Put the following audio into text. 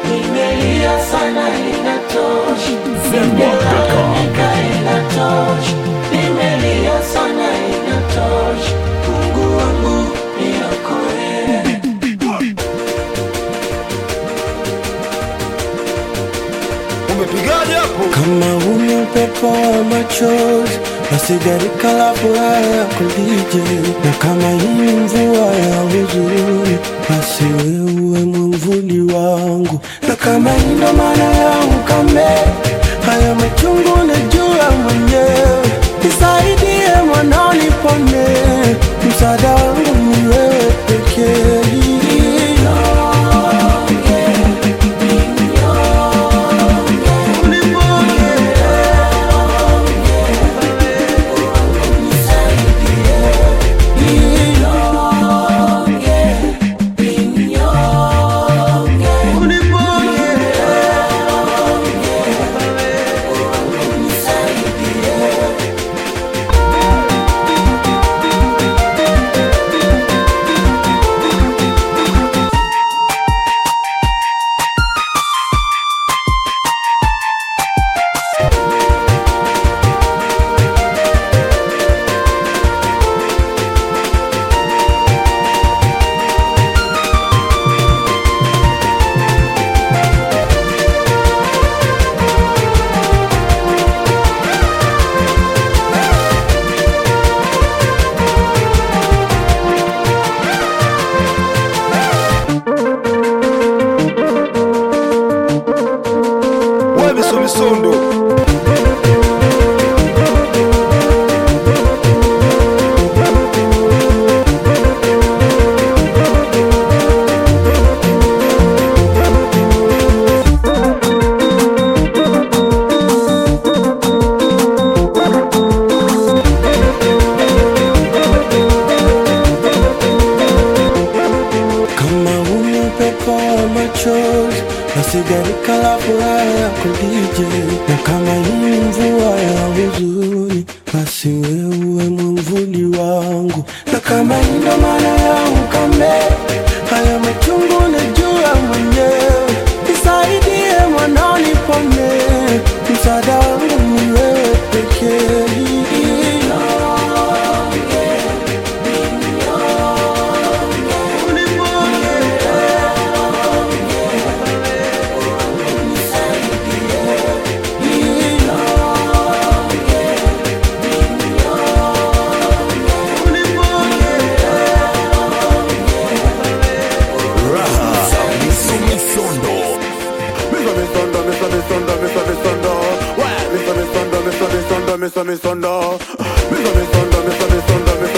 nimelia sana inatosha, nimelalamika inatosha, nimelia sana inatosha, Mungu wangu niokoe. Umepigaje hapo? Kama ule upepo wa machozi nasigarika la furaha yako DJ, na kama hii mvua ya huzuni basi wewe mwamvuli wangu, na kama hii ndo maana ya ukame, haya machungu najua mwenyewe, nisaidie mwanao nipone, msaada wangu ni wewe pekee. Misondo. Kama upepo wa machozi nasigarika la furaha yako DJ, na kama hii mvua ya huzuni basi wewe mwamvuli wangu, na kama hii ndo maana ya ukame, haya machungu najua mwenyewe, nisaidie mwanao nipone, msaada wangu ni wewe pekee. Misondo.